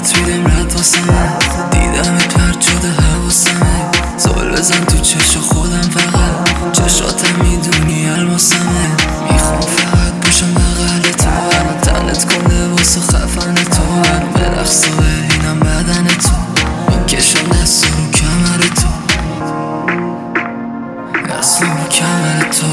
میدم رد واسمه، دیدمت پرد شده حواسمه. زل بزن تو چشم خودم فقط، چشاتم میدونی الماسمه. میخوام فقط باشم بغل تو، الان تنت کن لباس خفن تو. برقص و ببینم بدن تو، میکشم دست رو کمر تو، دست رو کمر تو.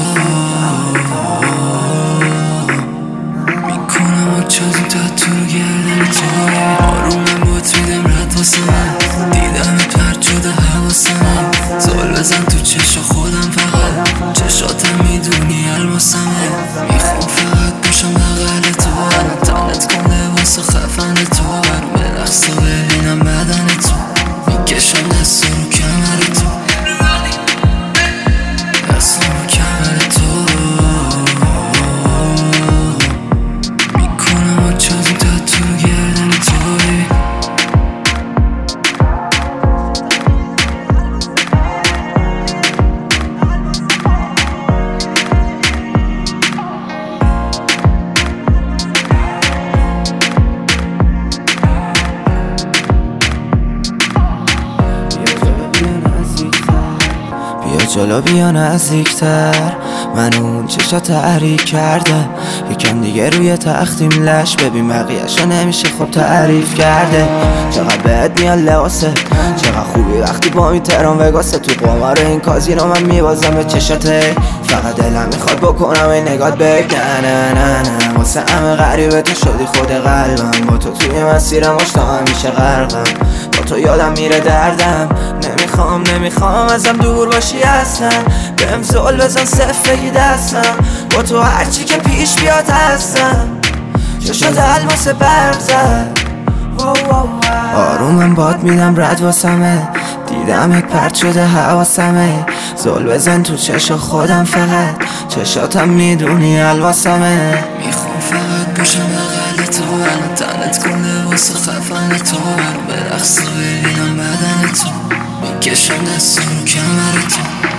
میکنم چه زودت تو گردن تو. آرومم بات میدم رد واسمه، دیدمت پرد شده حواسمه. زل بزن تو چشم خودم فقط، چشاتم میدونی الماسمه. میخوام فقط باشم بغل تو، الان تنت کن لباس خفن تو. برقص و ببینم بدن تو، میکشم دست رو کمر تو، دست رو کمر تو. میکنم چه زودت تو گردن تو. بیا جلو بیا نزدیکتر، من اون چشا تحریک کرده. یکم دیگه روی تختیم لش ببین بقیه‌شو نمیشه خب تعریف کرده. چقدر بهت میاد لباسه، چقدر خوبی وقتی با این تهران وگاسه. تو قمار این کازینو من میبازم به چشاته، فقط دلم میخواد بکنم این نگات بگ. نه نه نه نه واسه همه غریبه تو شدی خود قلبم. با تو توی مسیرم مشتاقم میشه غرقم، با تو یادم میره دردم. نمیخوام ازم دور باشی اصلا، بهم زل بزن صفر بگی دستم. با تو هرچی که پیش بیاد هستم، چشات الماس برق زد. آرومم باد میدم رد واسمه، دیدمت پرد شده حواسمه. زل بزن تو چشم خودم فقط، چشاتم میدونی الواسمه. میخوام فقط باشم بغل تو، الان تنت کن لباس خفن تو. برقص و ببینم بدن تو، میکشم دست رو کمر تو.